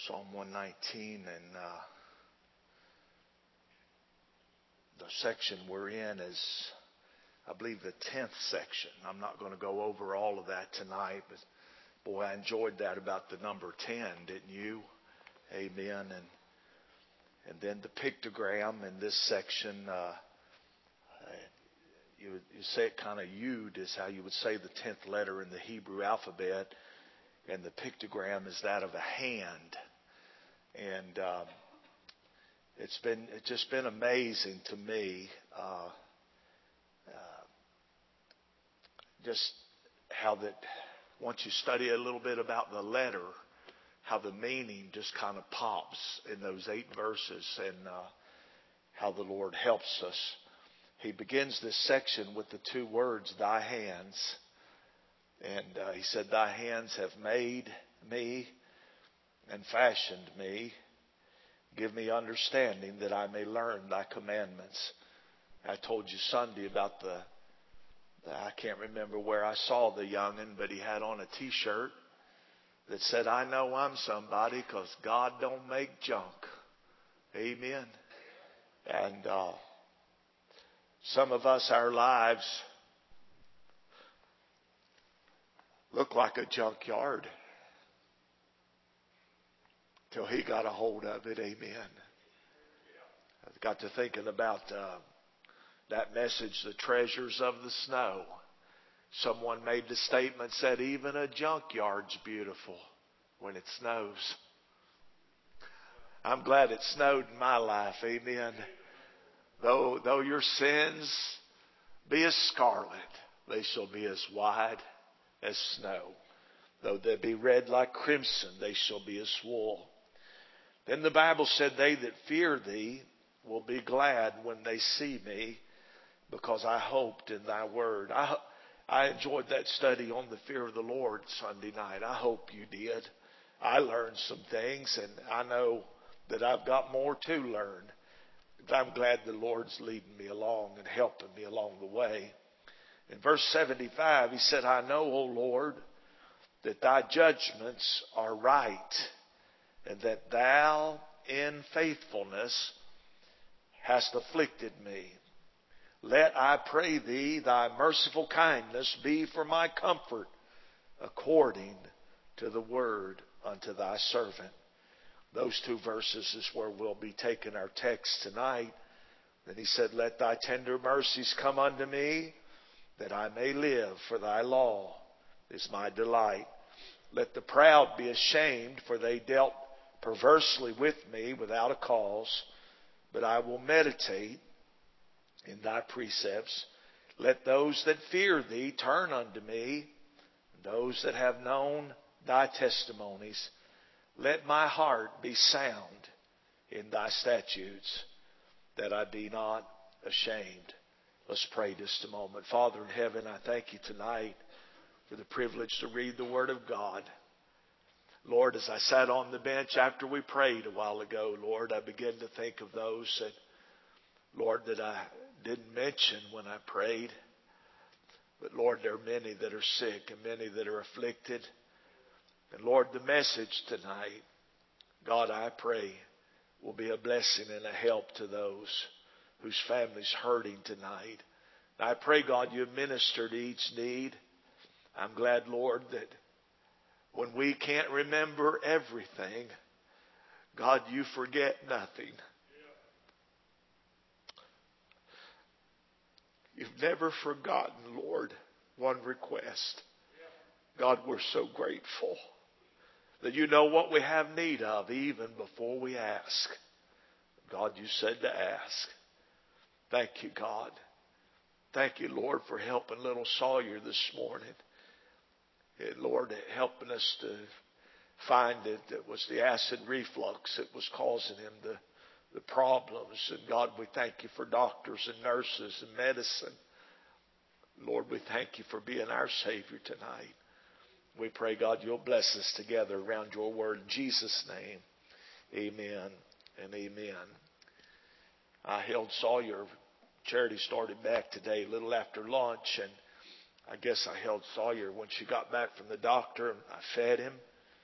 Psalm 119, and the section we're in is, I believe, the 10th section. I'm not going to go over all of that tonight, but boy, I enjoyed that about the number 10, didn't you? Amen. And then the pictogram in this section, you say it kind of Yud is how you would say the 10th letter in the Hebrew alphabet, and the pictogram is that of a hand. And it's just been amazing to me, just how that once you study a little bit about the letter, how the meaning just kind of pops in those 8 verses, and how the Lord helps us. He begins this section with the 2 words, thy hands. And he said, thy hands have made me and fashioned me. Give me understanding that I may learn thy commandments. I told you Sunday about I can't remember where I saw the young'un, but he had on a t-shirt that said, I know I'm somebody because God don't make junk. Amen. And some of us, our lives look like a junkyard till he got a hold of it. Amen. I got to thinking about that message, The Treasures of the Snow. Someone made the statement, said even a junkyard's beautiful when it snows. I'm glad it snowed in my life. Amen. Though your sins be as scarlet, they shall be as white as snow. Though they be red like crimson, they shall be as wool. Then the Bible said, they that fear thee will be glad when they see me, because I hoped in thy word. I enjoyed that study on the fear of the Lord Sunday night. I hope you did. I learned some things, and I know that I've got more to learn. But I'm glad the Lord's leading me along and helping me along the way. In verse 75, he said, I know, O Lord, that thy judgments are right, and that thou in faithfulness hast afflicted me. Let, I pray thee, thy merciful kindness be for my comfort, according to the word unto thy servant. Those 2 verses is where we'll be taking our text tonight. Then he said, let thy tender mercies come unto me, that I may live, for thy law is my delight. Let the proud be ashamed, for they dealt perversely with me without a cause. But I will meditate in thy precepts. Let those that fear thee turn unto me, and those that have known thy testimonies. Let my heart be sound in thy statutes, that I be not ashamed. Let's pray just a moment. Father in heaven, I thank you tonight for the privilege to read the Word of God. Lord, as I sat on the bench after we prayed a while ago, Lord, I began to think of those that, Lord, that I didn't mention when I prayed. But Lord, there are many that are sick and many that are afflicted. And Lord, the message tonight, God, I pray, will be a blessing and a help to those whose family's hurting tonight. And I pray, God, you minister to each need. I'm glad, Lord, that when we can't remember everything, God, you forget nothing. You've never forgotten, Lord, one request. God, we're so grateful that you know what we have need of even before we ask. God, you said to ask. Thank you, God. Thank you, Lord, for helping little Sawyer this morning. And Lord, helping us to find that it was the acid reflux that was causing him the problems. And God, we thank you for doctors and nurses and medicine. Lord, we thank you for being our Savior tonight. We pray, God, you'll bless us together around your word. In Jesus' name, amen and amen. I held Sawyer. Charity started back today a little after lunch, and I guess I held Sawyer when she got back from the doctor, and I fed him.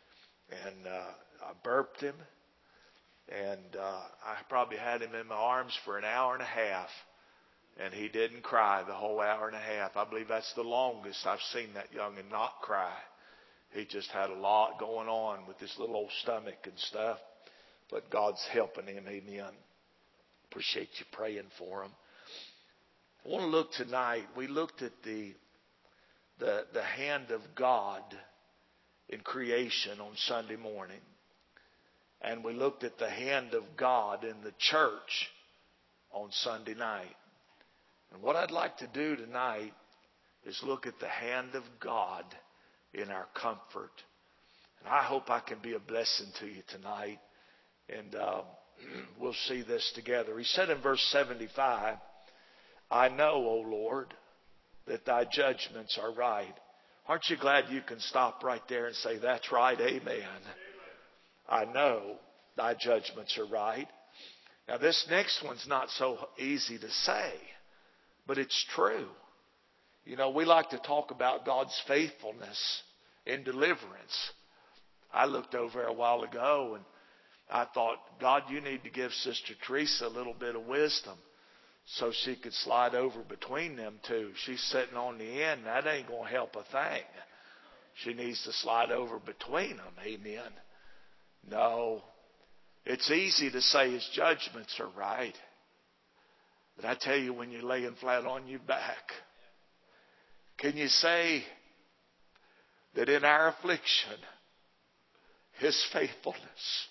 And I burped him. And I probably had him in my arms for an hour and a half. And he didn't cry the whole hour and a half. I believe that's the longest I've seen that young'un not cry. He just had a lot going on with his little old stomach and stuff. But God's helping him. Amen. Appreciate you praying for him. I want to look tonight. We looked at the hand of God in creation on Sunday morning. And we looked at the hand of God in the church on Sunday night. And what I'd like to do tonight is look at the hand of God in our comfort. And I hope I can be a blessing to you tonight. And we'll see this together. He said in verse 75, I know, O Lord, that thy judgments are right. Aren't you glad you can stop right there and say, that's right, amen. I know thy judgments are right. Now this next one's not so easy to say, but it's true. You know, we like to talk about God's faithfulness in deliverance. I looked over a while ago and I thought, God, you need to give Sister Teresa a little bit of wisdom so she could slide over between them two. She's sitting on the end. That ain't going to help a thing. She needs to slide over between them. Amen. No. It's easy to say his judgments are right. But I tell you, when you're laying flat on your back, can you say that in our affliction, his faithfulness?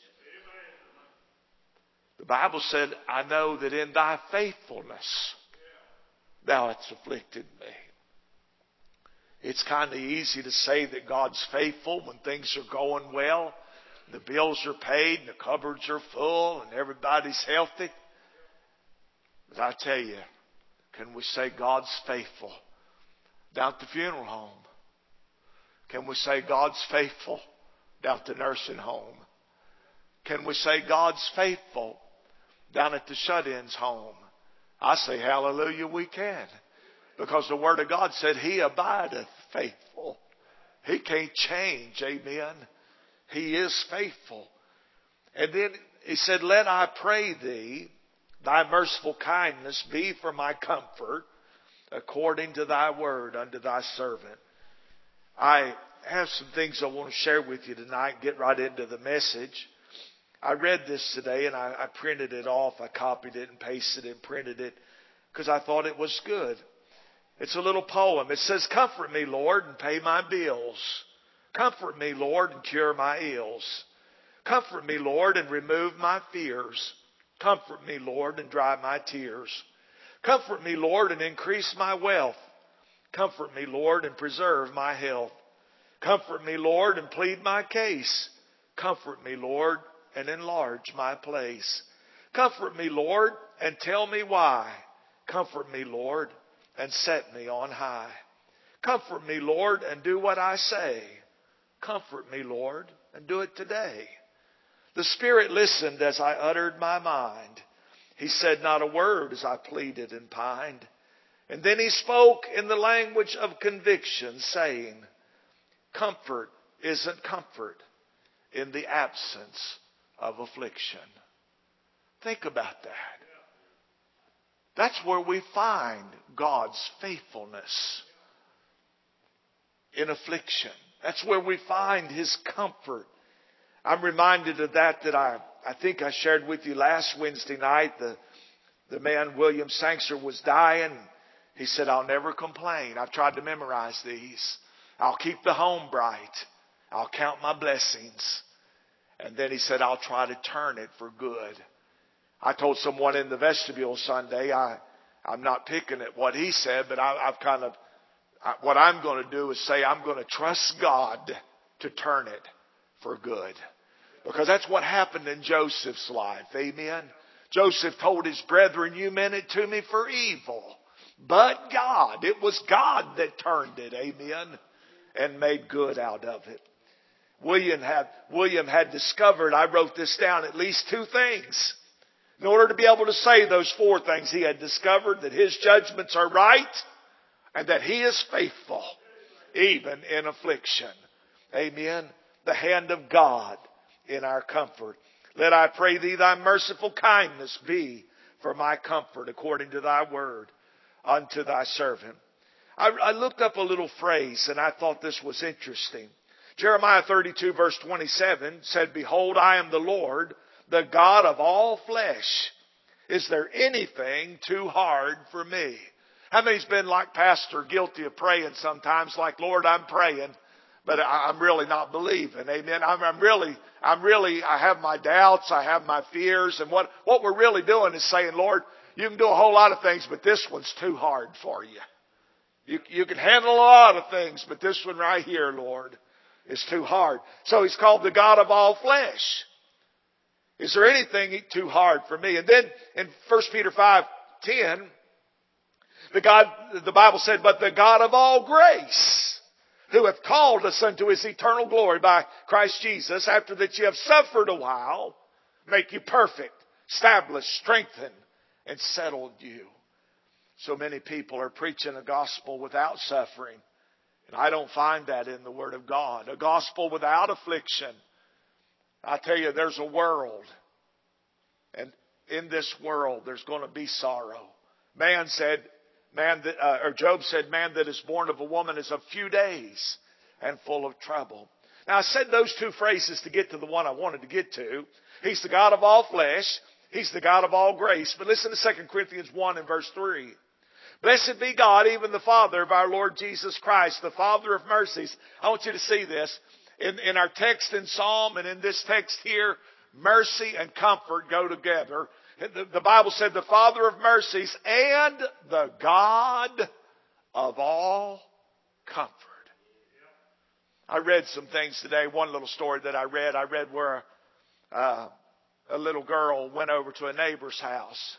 The Bible said, I know that in thy faithfulness thou hast afflicted me. It's kind of easy to say that God's faithful when things are going well. The bills are paid and the cupboards are full and everybody's healthy. But I tell you, can we say God's faithful down at the funeral home? Can we say God's faithful down at the nursing home? Can we say God's faithful down at the shut-ins home? I say hallelujah, we can. Because the Word of God said he abideth faithful. He can't change. Amen. He is faithful. And then he said, let I pray thee, thy merciful kindness be for my comfort, according to thy word unto thy servant. I have some things I want to share with you tonight. Get right into the message. I read this today and I printed it off. I copied it and pasted it and printed it because I thought it was good. It's a little poem. It says, comfort me, Lord, and pay my bills. Comfort me, Lord, and cure my ills. Comfort me, Lord, and remove my fears. Comfort me, Lord, and dry my tears. Comfort me, Lord, and increase my wealth. Comfort me, Lord, and preserve my health. Comfort me, Lord, and plead my case. Comfort me, Lord, and enlarge my place. Comfort me, Lord, and tell me why. Comfort me, Lord, and set me on high. Comfort me, Lord, and do what I say. Comfort me, Lord, and do it today. The Spirit listened as I uttered my mind. He said not a word as I pleaded and pined. And then he spoke in the language of conviction, saying, comfort isn't comfort in the absence of affliction. Think about that. That's where we find God's faithfulness in affliction. That's where we find his comfort. I'm reminded of that I think I shared with you last Wednesday night. The man, William Sangster, was dying. He said, I'll never complain. I've tried to memorize these. I'll keep the home bright. I'll count my blessings. And then he said, I'll try to turn it for good. I told someone in the vestibule Sunday, I'm not picking at what he said, but what I'm going to do is say I'm going to trust God to turn it for good. Because that's what happened in Joseph's life. Amen. Joseph told his brethren, you meant it to me for evil. But God, it was God that turned it. Amen. And made good out of it. William had discovered, I wrote this down, at least two things. In order to be able to say those four things, he had discovered that his judgments are right and that he is faithful, even in affliction. Amen. the hand of God in our comfort. Let, I pray thee, thy merciful kindness be for my comfort according to thy word unto thy servant. I looked up a little phrase and I thought this was interesting. Jeremiah 32 verse 27 said, Behold, I am the Lord, the God of all flesh. Is there anything too hard for me? How many's been like Pastor, guilty of praying sometimes like, Lord, I'm praying, but I'm really not believing. Amen. I have my doubts. I have my fears. And what we're really doing is saying, Lord, you can do a whole lot of things, but this one's too hard for you. You can handle a lot of things, but this one right here, Lord, is too hard. So He's called the God of all flesh. Is there anything too hard for me? And then in 1 Peter 5:10, the Bible said, But the God of all grace, who hath called us unto His eternal glory by Christ Jesus, after that ye have suffered a while, make you perfect, establish, strengthen, and settle you. So many people are preaching a gospel without suffering. And I don't find that in the Word of God. A gospel without affliction. I tell you, there's a world. And in this world, there's going to be sorrow. Job said, man that is born of a woman is of few days and full of trouble. Now, I said those two phrases to get to the one I wanted to get to. He's the God of all flesh. He's the God of all grace. But listen to 2 Corinthians 1 and verse 3. Blessed be God, even the Father of our Lord Jesus Christ, the Father of mercies. I want you to see this. In our text in Psalm and in this text here, mercy and comfort go together. The Bible said the Father of mercies and the God of all comfort. I read some things today. One little story that I read where a little girl went over to a neighbor's house.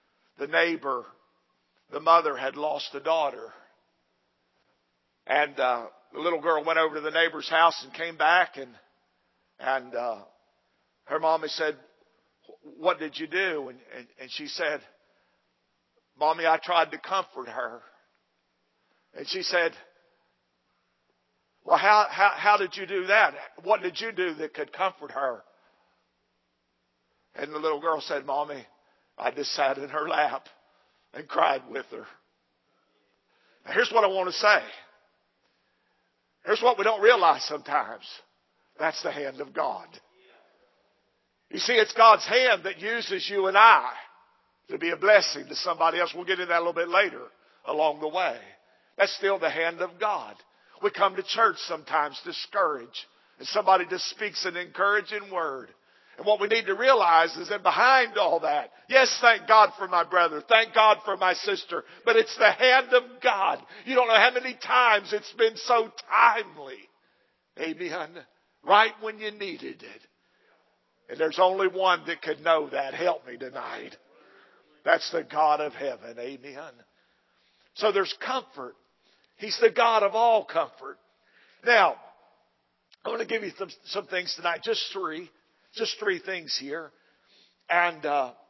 The mother had lost a daughter. And the little girl went over to the neighbor's house and came back and her mommy said, what did you do? And she said, Mommy, I tried to comfort her. And she said, well, how did you do that? What did you do that could comfort her? And the little girl said, Mommy, I just sat in her lap and cried with her. Now, here's what I want to say. Here's what we don't realize sometimes. That's the hand of God. You see, it's God's hand that uses you and I to be a blessing to somebody else. We'll get into that a little bit later along the way. That's still the hand of God. We come to church sometimes discouraged, and somebody just speaks an encouraging word. And what we need to realize is that behind all that, yes, thank God for my brother, thank God for my sister, but it's the hand of God. You don't know how many times it's been so timely. Amen. Right when you needed it. And there's only one that could know that. Help me tonight. That's the God of heaven. Amen. So there's comfort. He's the God of all comfort. Now, I want to give you some things tonight. Just three things here. And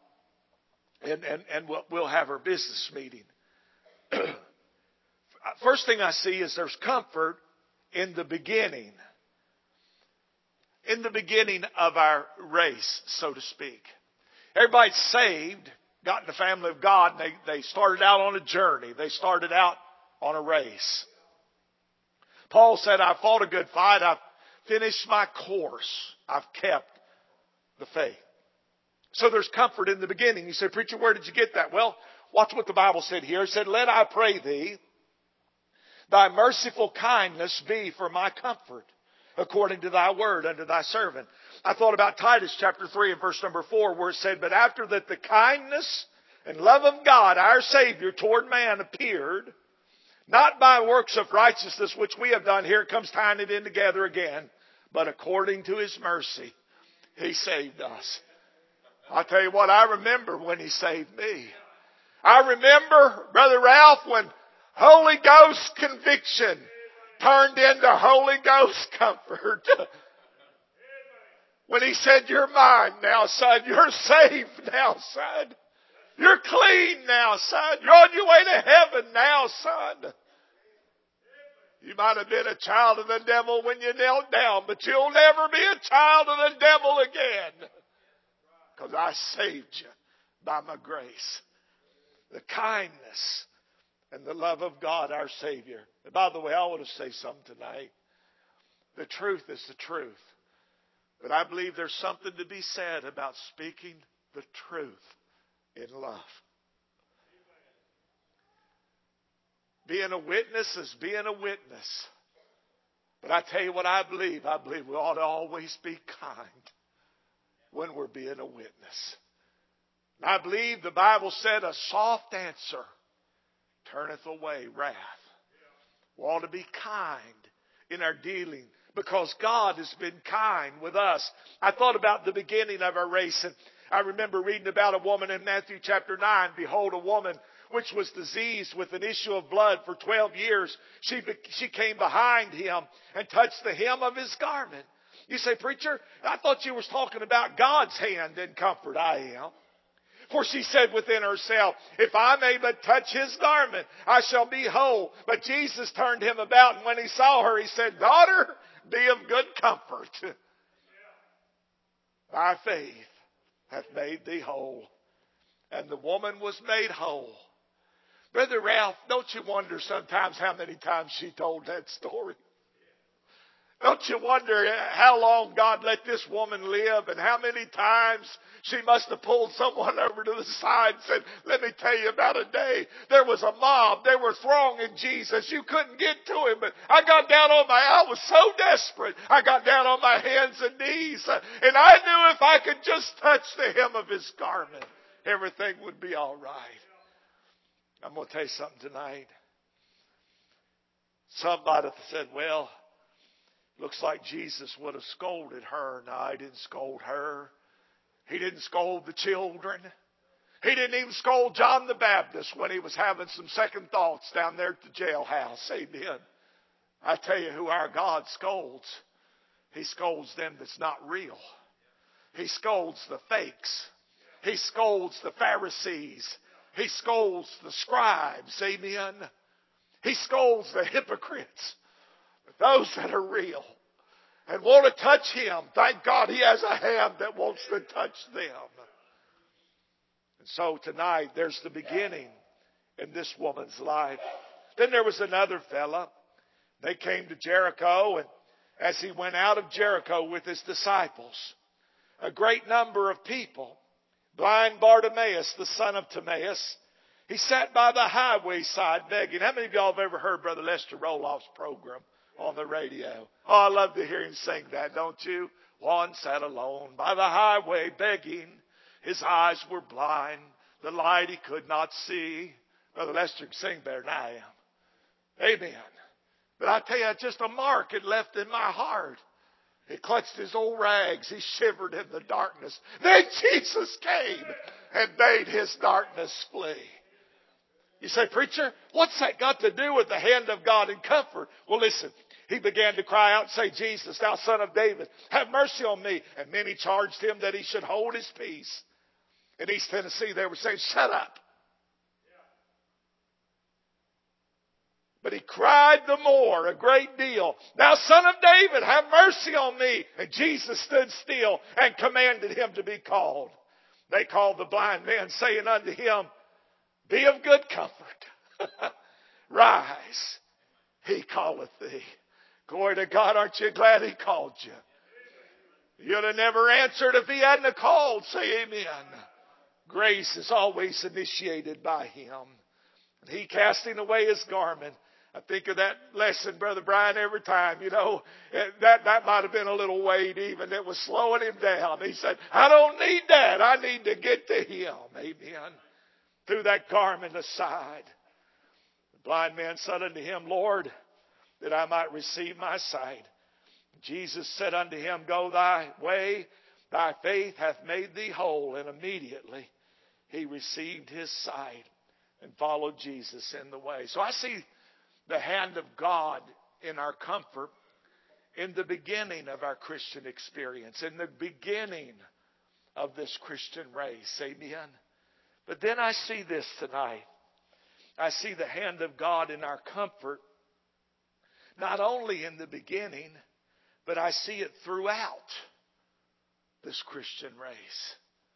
we'll have our business meeting. First thing I see is there's comfort in the beginning. In the beginning of our race, so to speak. Everybody's saved, got in the family of God, and they started out on a journey. They started out on a race. Paul said, I fought a good fight. I've finished my course. I've kept the faith. So there's comfort in the beginning. You say, preacher, where did you get that? Well, watch what the Bible said here. It said, let, I pray thee, thy merciful kindness be for my comfort, according to thy word unto thy servant. I thought about Titus chapter 3 and verse number 4, where it said, but after that the kindness and love of God, our Savior, toward man appeared, not by works of righteousness which we have done. Here it comes tying it in together again. But according to His mercy, He saved us. I'll tell you what, I remember when He saved me. I remember, Brother Ralph, when Holy Ghost conviction turned into Holy Ghost comfort. When He said, you're mine now, son. You're saved now, son. You're clean now, son. You're on your way to heaven now, son. You might have been a child of the devil when you knelt down, but you'll never be a child of the devil again. Because I saved you by my grace. The kindness and the love of God, our Savior. And by the way, I want to say something tonight. The truth is the truth. But I believe there's something to be said about speaking the truth in love. Being a witness is being a witness. But I tell you what I believe. I believe we ought to always be kind when we're being a witness. And I believe the Bible said a soft answer turneth away wrath. We ought to be kind in our dealing because God has been kind with us. I thought about the beginning of our race, and I remember reading about a woman in Matthew chapter 9. Behold, a woman which was diseased with an issue of blood for 12 years. She came behind him and touched the hem of his garment. You say, preacher, I thought you was talking about God's hand and comfort. I am. For she said within herself, if I may but touch his garment, I shall be whole. But Jesus turned him about, and when he saw her, he said, daughter, be of good comfort. Thy faith hath made thee whole. And the woman was made whole. Brother Ralph, don't you wonder sometimes how many times she told that story? Don't you wonder how long God let this woman live and how many times she must have pulled someone over to the side and said, let me tell you about a day. There was a mob. They were thronging Jesus. You couldn't get to him, but I was so desperate. I got down on my hands and knees, and I knew if I could just touch the hem of his garment, everything would be all right. I'm going to tell you something tonight. Somebody said, well, looks like Jesus would have scolded her. No, he didn't scold her. He didn't scold the children. He didn't even scold John the Baptist when he was having some second thoughts down there at the jailhouse. Amen. I tell you who our God scolds. He scolds them that's not real. He scolds the fakes. He scolds the Pharisees. He scolds the scribes. Amen. He scolds the hypocrites. Those that are real and want to touch him, thank God he has a hand that wants to touch them. And so tonight there's the beginning in this woman's life. Then there was another fella. They came to Jericho, and as he went out of Jericho with his disciples, a great number of people, blind Bartimaeus, the son of Timaeus, he sat by the highway side begging. How many of y'all have ever heard Brother Lester Roloff's program on the radio? Oh, I love to hear him sing that, don't you? One sat alone by the highway begging. His eyes were blind. The light he could not see. Brother Lester can sing better than I am. Amen. But I tell you, just a mark it left in my heart. He clutched his old rags. He shivered in the darkness. Then Jesus came and bade his darkness flee. You say, preacher, what's that got to do with the hand of God in comfort? Well, listen. He began to cry out and say, Jesus, thou son of David, have mercy on me. And many charged him that he should hold his peace. In East Tennessee, they were saying, shut up. But he cried the more, a great deal, thou son of David, have mercy on me. And Jesus stood still and commanded him to be called. They called the blind man, saying unto him, be of good comfort. Rise, he calleth thee. Glory to God, aren't you glad he called you? You'd have never answered if he hadn't have called. Say amen. Grace is always initiated by him. And he casting away his garment. I think of that lesson, Brother Brian, every time. You know, that might have been a little weight even that was slowing him down. He said, I don't need that. I need to get to him. Amen. Threw that garment aside. The blind man said unto him, Lord, that I might receive my sight. Jesus said unto him, go thy way, thy faith hath made thee whole. And immediately he received his sight and followed Jesus in the way. So I see the hand of God in our comfort in the beginning of our Christian experience, in the beginning of this Christian race. Amen. But then I see this tonight. I see the hand of God in our comfort not only in the beginning, but I see it throughout this Christian race.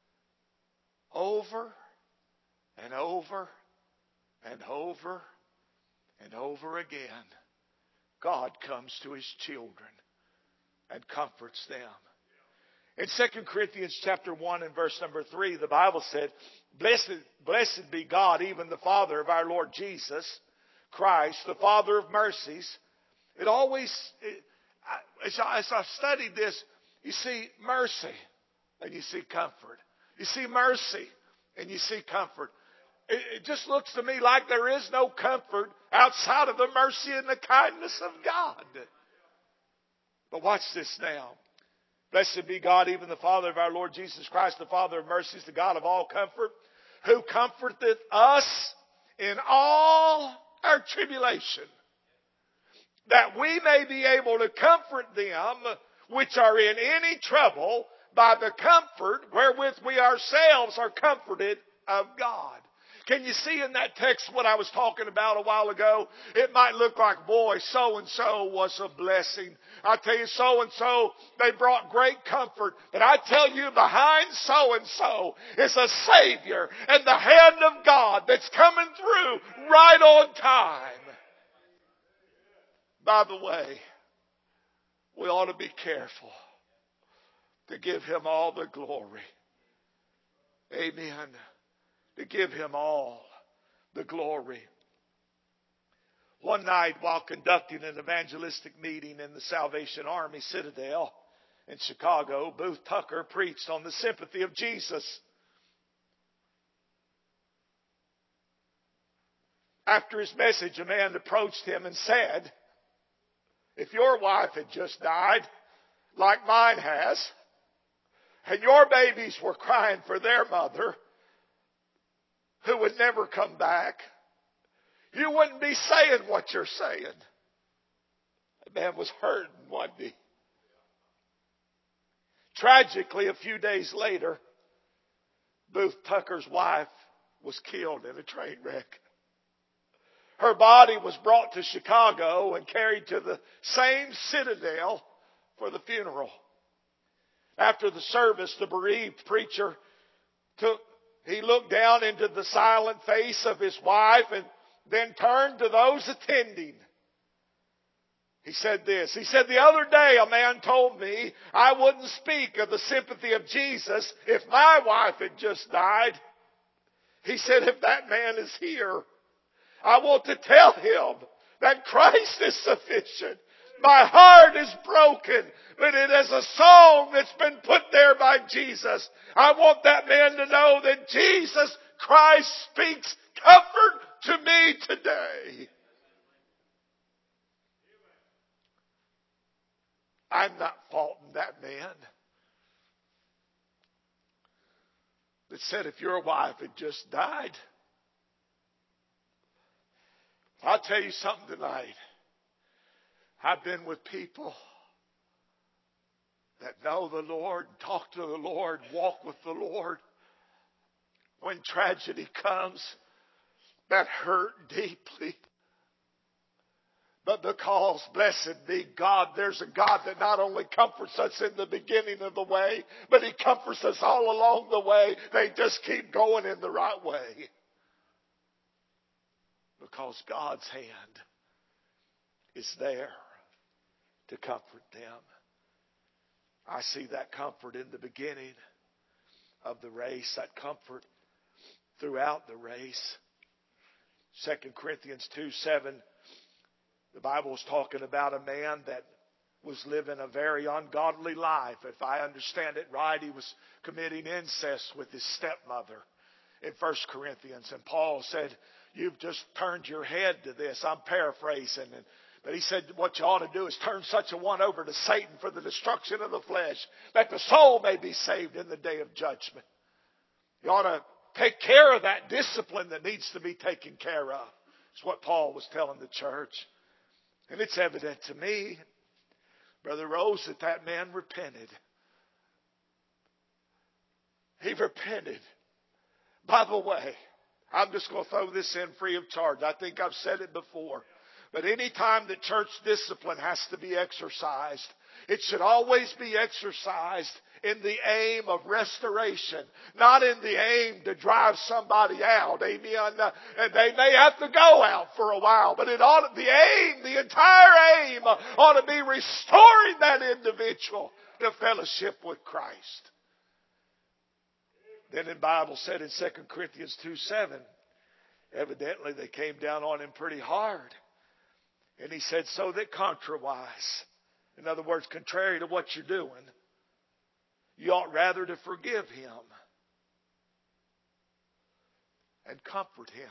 Over and over and over and over again, God comes to His children and comforts them. In 2 Corinthians chapter 1 and verse number 3, the Bible said, Blessed be God, even the Father of our Lord Jesus Christ, the Father of mercies. As I've studied this, you see mercy and you see comfort. You see mercy and you see comfort. It just looks to me like there is no comfort outside of the mercy and the kindness of God. But watch this now. Blessed be God, even the Father of our Lord Jesus Christ, the Father of mercies, the God of all comfort, who comforteth us in all our tribulation, that we may be able to comfort them which are in any trouble by the comfort wherewith we ourselves are comforted of God. Can you see in that text what I was talking about a while ago? It might look like, boy, so-and-so was a blessing. I tell you, so-and-so, they brought great comfort. But I tell you, behind so-and-so is a Savior and the hand of God that's coming through right on time. By the way, we ought to be careful to give Him all the glory. Amen. To give Him all the glory. One night while conducting an evangelistic meeting in the Salvation Army Citadel in Chicago, Booth Tucker preached on the sympathy of Jesus. After his message, a man approached him and said, if your wife had just died, like mine has, and your babies were crying for their mother, who would never come back, you wouldn't be saying what you're saying. The man was hurting, wasn't he? Tragically, a few days later, Booth Tucker's wife was killed in a train wreck. Her body was brought to Chicago and carried to the same Citadel for the funeral. After the service, the bereaved preacher he looked down into the silent face of his wife and then turned to those attending. He said this. He said, the other day a man told me I wouldn't speak of the sympathy of Jesus if my wife had just died. He said, if that man is here, I want to tell him that Christ is sufficient. My heart is broken, but it is a song that's been put there by Jesus. I want that man to know that Jesus Christ speaks comfort to me today. I'm not faulting that man that said if your wife had just died. I'll tell you something tonight. I've been with people that know the Lord, talk to the Lord, walk with the Lord. When tragedy comes, that hurt deeply. But because, blessed be God, there's a God that not only comforts us in the beginning of the way, but He comforts us all along the way. They just keep going in the right way. Because God's hand is there to comfort them. I see that comfort in the beginning of the race, that comfort throughout the race. 2 Corinthians 2:7, the Bible is talking about a man that was living a very ungodly life. If I understand it right, he was committing incest with his stepmother in 1 Corinthians. And Paul said, you've just turned your head to this. I'm paraphrasing. But he said, what you ought to do is turn such a one over to Satan for the destruction of the flesh, that the soul may be saved in the day of judgment. You ought to take care of that discipline that needs to be taken care of. It's what Paul was telling the church. And it's evident to me, Brother Rose, that man repented. He repented. By the way, I'm just going to throw this in free of charge. I think I've said it before. But any time that church discipline has to be exercised, it should always be exercised in the aim of restoration, not in the aim to drive somebody out. Amen. And they may have to go out for a while, but the entire aim ought to be restoring that individual to fellowship with Christ. Then the Bible said in 2 Corinthians 2:7, evidently they came down on him pretty hard. And he said, so that contrawise, in other words, contrary to what you're doing, you ought rather to forgive him and comfort him,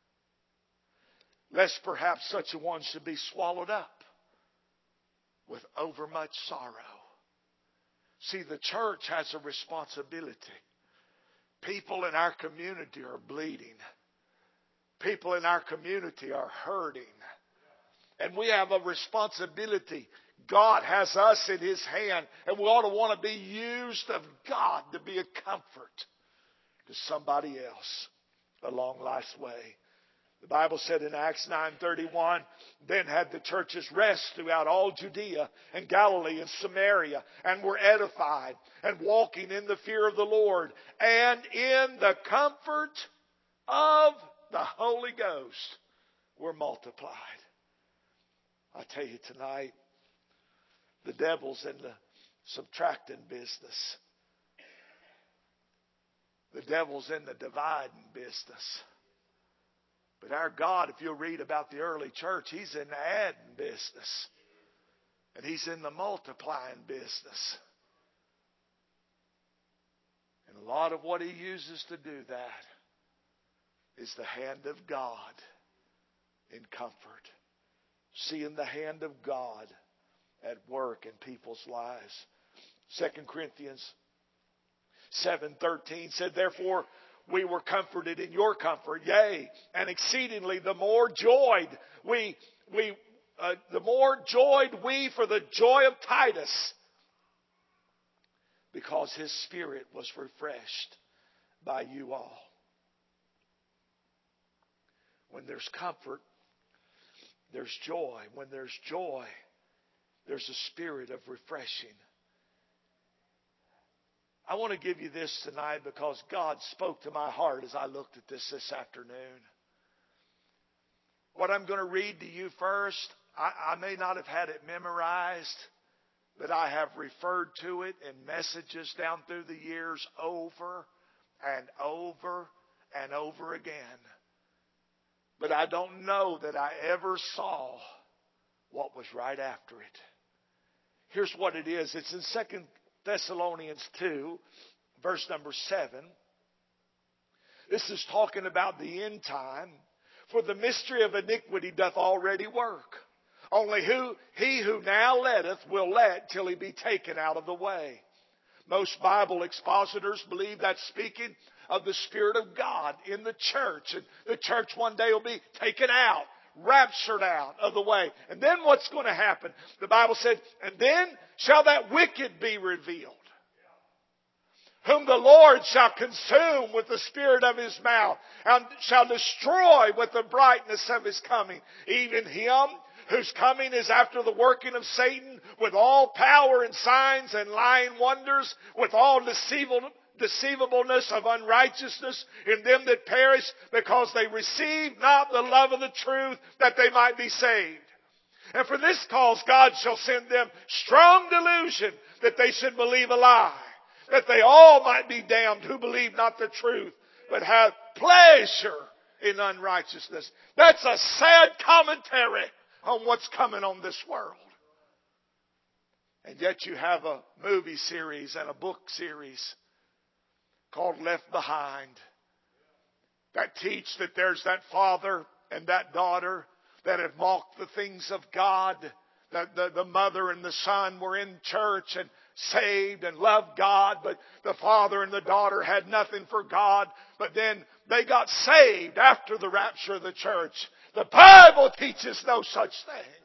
lest perhaps such a one should be swallowed up with overmuch sorrow. See, the church has a responsibility. People in our community are bleeding. People in our community are hurting. And we have a responsibility. God has us in His hand, and we ought to want to be used of God to be a comfort to somebody else along life's way. The Bible said in Acts 9:31, then had the churches rest throughout all Judea and Galilee and Samaria, and were edified, and walking in the fear of the Lord, and in the comfort of the Holy Ghost were multiplied. I tell you tonight, the devil's in the subtracting business. The devil's in the dividing business. But our God, if you'll read about the early church, He's in the adding business. And He's in the multiplying business. And a lot of what He uses to do that is the hand of God in comfort. Seeing the hand of God at work in people's lives. 2 Corinthians 7:13 said, therefore we were comforted in your comfort, yea, and exceedingly the more joyed we for the joy of Titus, because his spirit was refreshed by you all. When there's comfort, there's joy. When there's joy, there's a spirit of refreshing. I want to give you this tonight because God spoke to my heart as I looked at this afternoon. What I'm going to read to you first, I may not have had it memorized, but I have referred to it in messages down through the years over and over and over again. But I don't know that I ever saw what was right after it. Here's what it is. It's in 2 Thessalonians 2, verse number 7. This is talking about the end time. For the mystery of iniquity doth already work. Only he who now letteth will let till he be taken out of the way. Most Bible expositors believe that's speaking of the Spirit of God in the church. And the church one day will be taken out, raptured out of the way. And then what's going to happen? The Bible said, and then shall that wicked be revealed, whom the Lord shall consume with the spirit of His mouth, and shall destroy with the brightness of His coming. Even him whose coming is after the working of Satan, with all power and signs and lying wonders, with all deceivableness of unrighteousness in them that perish, because they receive not the love of the truth, that they might be saved. And for this cause God shall send them strong delusion, that they should believe a lie, that they all might be damned who believe not the truth, but have pleasure in unrighteousness. That's a sad commentary on what's coming on this world. And yet you have a movie series and a book series called Left Behind that teach that there's that father and that daughter that have mocked the things of God. The mother and the son were in church and saved and loved God, but the father and the daughter had nothing for God. But then they got saved after the rapture of the church. The Bible teaches no such thing.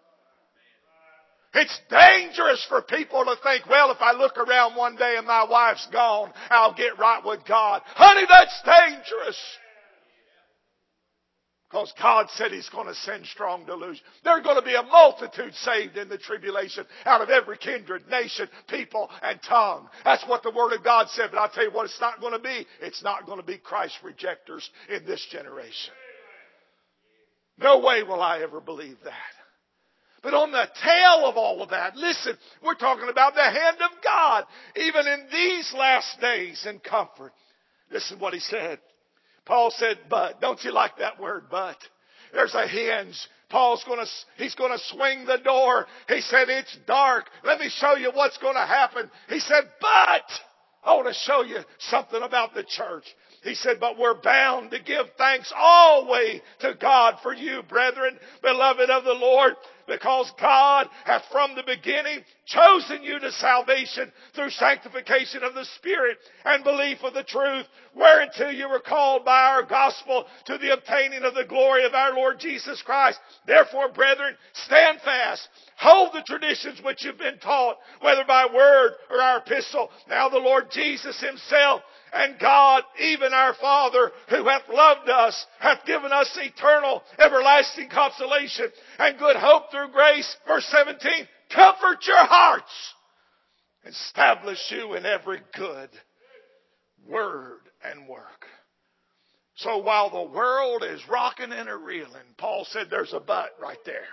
It's dangerous for people to think, well, if I look around one day and my wife's gone, I'll get right with God. Honey, that's dangerous. Because God said He's going to send strong delusion. There's going to be a multitude saved in the tribulation out of every kindred, nation, people, and tongue. That's what the Word of God said. But I'll tell you what it's not going to be. It's not going to be Christ rejectors in this generation. No way will I ever believe that. But on the tail of all of that, listen, we're talking about the hand of God, even in these last days in comfort. Listen what he said. Paul said, but. Don't you like that word, but? There's a hinge. He's going to swing the door. He said, it's dark. Let me show you what's going to happen. He said, but I want to show you something about the church. He said, but we're bound to give thanks always to God for you, brethren, beloved of the Lord, because God hath from the beginning chosen you to salvation through sanctification of the Spirit and belief of the truth, whereunto you were called by our gospel to the obtaining of the glory of our Lord Jesus Christ. Therefore, brethren, stand fast. Hold the traditions which you've been taught, whether by word or our epistle. Now the Lord Jesus Himself and God, even our Father, who hath loved us, hath given us eternal, everlasting consolation and good hope through grace. Verse 17, comfort your hearts, establish you in every good word and work. So while the world is rocking and a-reeling, Paul said there's a but right there.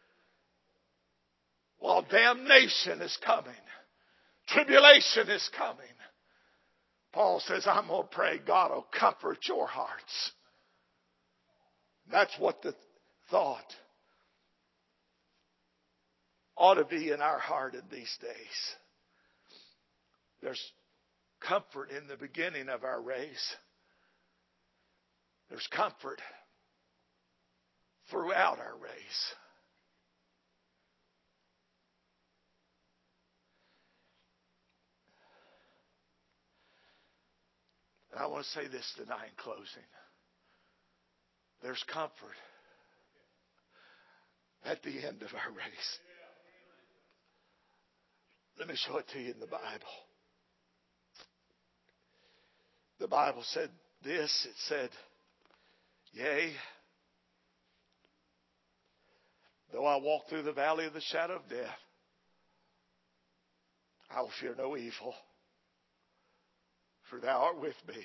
While damnation is coming, tribulation is coming, Paul says, I'm going to pray God will comfort your hearts. That's what the thought ought to be in our heart in these days. There's comfort in the beginning of our race. There's comfort throughout our race. I want to say this tonight in closing. There's comfort at the end of our race. Let me show it to you in the Bible. The Bible said this. It said, yea, though I walk through the valley of the shadow of death, I will fear no evil, for thou art with me.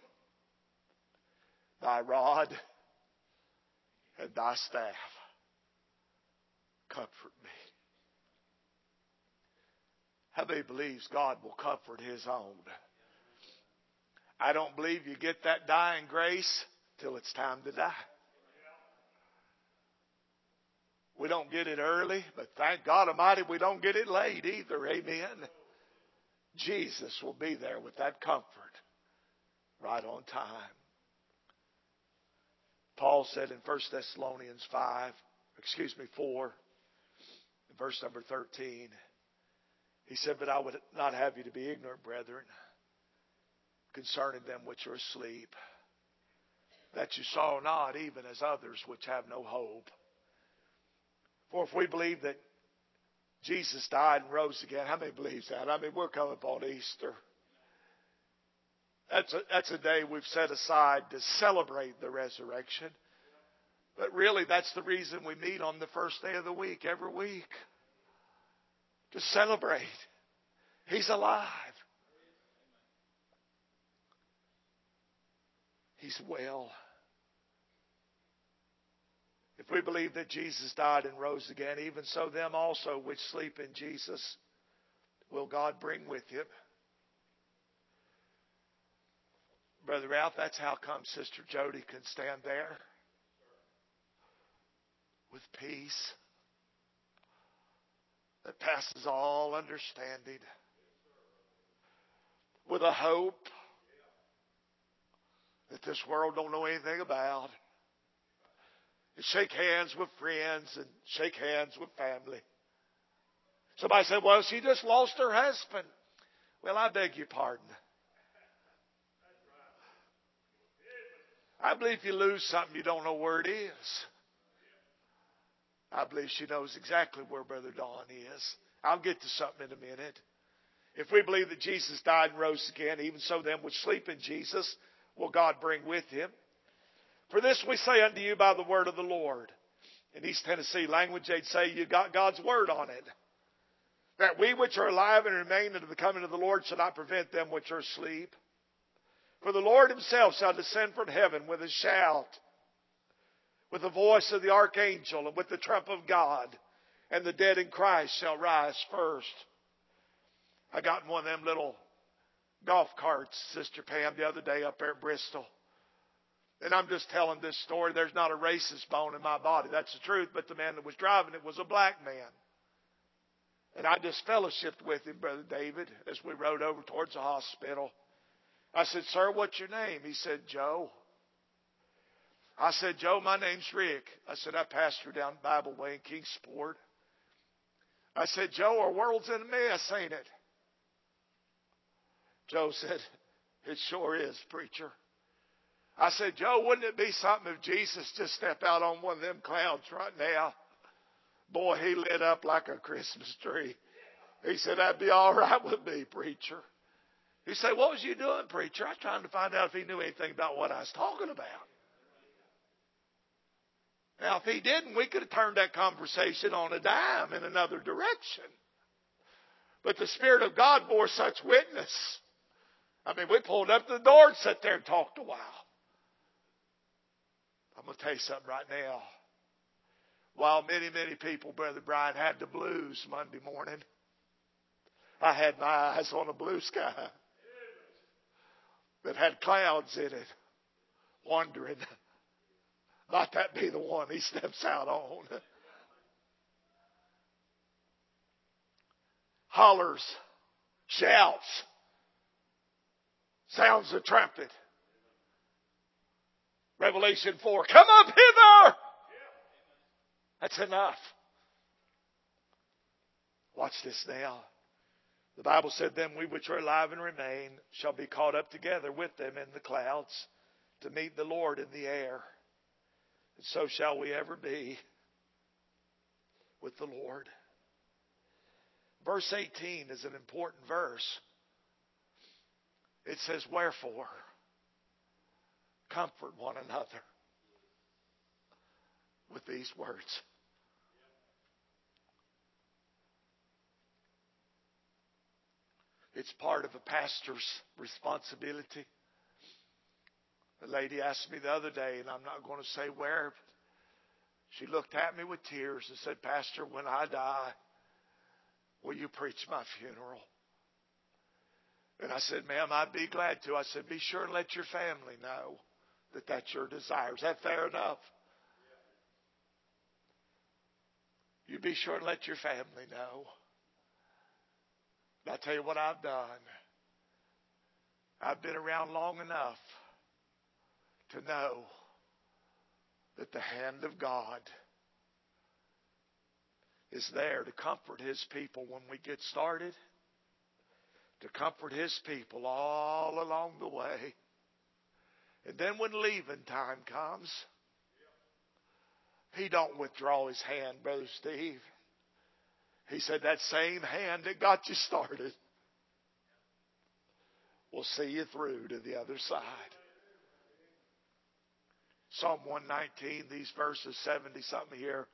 Thy rod and thy staff comfort me. How many believes God will comfort His own? I don't believe you get that dying grace till it's time to die. We don't get it early, but thank God Almighty we don't get it late either. Amen. Jesus will be there with that comfort right on time. Paul said in 1 Thessalonians 4, verse number 13, he said, but I would not have you to be ignorant, brethren, concerning them which are asleep, that you saw not, even as others which have no hope. For if we believe that Jesus died and rose again, how many believes that? I mean, we're coming upon Easter. That's a day we've set aside to celebrate the resurrection. But really, that's the reason we meet on the first day of the week, every week. To celebrate. He's alive. He's well. If we believe that Jesus died and rose again, even so them also which sleep in Jesus will God bring with Him. Brother Ralph, that's how come Sister Jody can stand there with peace that passes all understanding, with a hope that this world don't know anything about, and shake hands with friends and shake hands with family. Somebody said, well, she just lost her husband. Well, I beg your pardon. I believe if you lose something, you don't know where it is. I believe she knows exactly where Brother Don is. I'll get to something in a minute. If we believe that Jesus died and rose again, even so them which sleep in Jesus will God bring with Him. For this we say unto you by the word of the Lord. In East Tennessee language, they'd say you got God's word on it. That we which are alive and remain unto the coming of the Lord shall not prevent them which are asleep. For the Lord himself shall descend from heaven with a shout, with the voice of the archangel, and with the trump of God, and the dead in Christ shall rise first. I got in one of them little golf carts, Sister Pam, the other day up there at Bristol. And I'm just telling this story. There's not a racist bone in my body. That's the truth. But the man that was driving it was a black man. And I just fellowshiped with him, Brother David, as we rode over towards the hospital. I said, sir, what's your name? He said, Joe. I said, Joe, my name's Rick. I said, I pastor down Bible Way in Kingsport. I said, Joe, our world's in a mess, ain't it? Joe said, it sure is, preacher. I said, Joe, wouldn't it be something if Jesus just stepped out on one of them clouds right now? Boy, he lit up like a Christmas tree. He said, that'd be all right with me, preacher. He said, what was you doing, preacher? I was trying to find out if he knew anything about what I was talking about. Now, if he didn't, we could have turned that conversation on a dime in another direction. But the Spirit of God bore such witness. I mean, we pulled up to the door and sat there and talked a while. I'm going to tell you something right now. While many, many people, Brother Brian, had the blues Monday morning, I had my eyes on a blue sky that had clouds in it, wondering, might that be the one he steps out on? Hollers, shouts, sounds of trumpet. Revelation 4, come up hither! That's enough. Watch this now. The Bible said, then we which are alive and remain shall be caught up together with them in the clouds to meet the Lord in the air. And so shall we ever be with the Lord. Verse 18 is an important verse. It says, wherefore, comfort one another with these words. It's part of a pastor's responsibility. The lady asked me the other day, and I'm not going to say where, but she looked at me with tears and said, Pastor, when I die, will you preach my funeral? And I said, ma'am, I'd be glad to. I said, be sure and let your family know that that's your desire. Is that fair enough? You be sure and let your family know. I'll tell you what I've done. I've been around long enough to know that the hand of God is there to comfort His people when we get started, to comfort His people all along the way. And then when leaving time comes, He don't withdraw His hand, Brother Steve. He said that same hand that got you started will see you through to the other side. Psalm 119, these verses, 70-something here.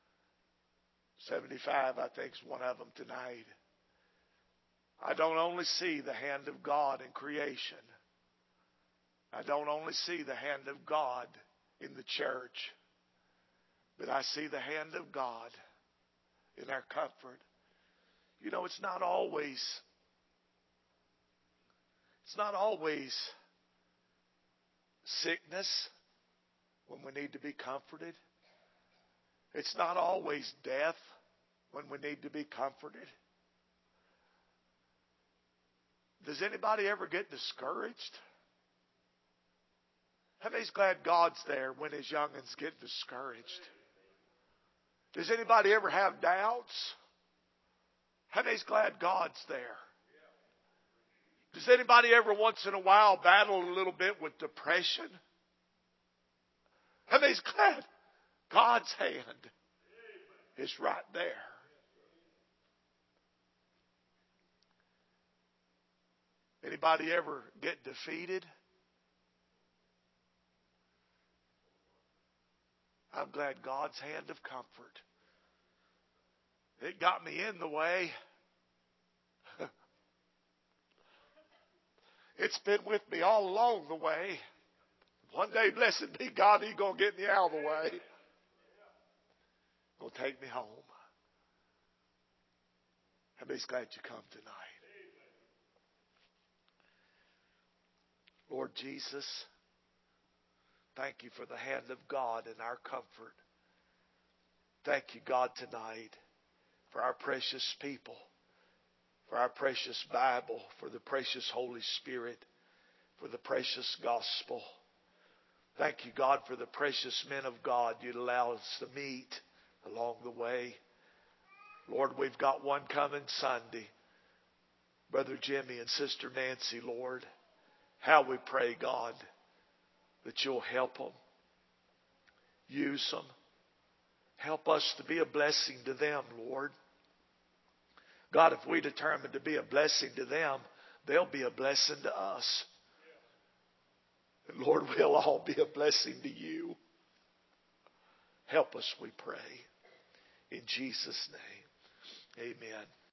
75, I think, is one of them tonight. I don't only see the hand of God in creation. I don't only see the hand of God in the church. But I see the hand of God in our comfort. You know, it's not always sickness when we need to be comforted. It's not always death when we need to be comforted. Does anybody ever get discouraged? How many's glad God's there when His young'uns get discouraged? Does anybody ever have doubts? How many's glad God's there? Does anybody ever once in a while battle a little bit with depression? How many's glad God's hand is right there? Anybody ever get defeated? I'm glad God's hand of comfort. It got me in the way. It's been with me all along the way. One day, blessed be God, He's going to get me out of the way. Going to take me home. I'm just glad you come tonight. Lord Jesus, thank you for the hand of God in our comfort. Thank you, God, tonight for our precious people, for our precious Bible, for the precious Holy Spirit, for the precious gospel. Thank you, God, for the precious men of God you'd allow us to meet along the way. Lord, we've got one coming Sunday. Brother Jimmy and Sister Nancy, Lord. How we pray, God, that you'll help them. Use them. Help us to be a blessing to them, Lord. God, if we determine to be a blessing to them, they'll be a blessing to us. And Lord, we'll all be a blessing to you. Help us, we pray. In Jesus' name, amen.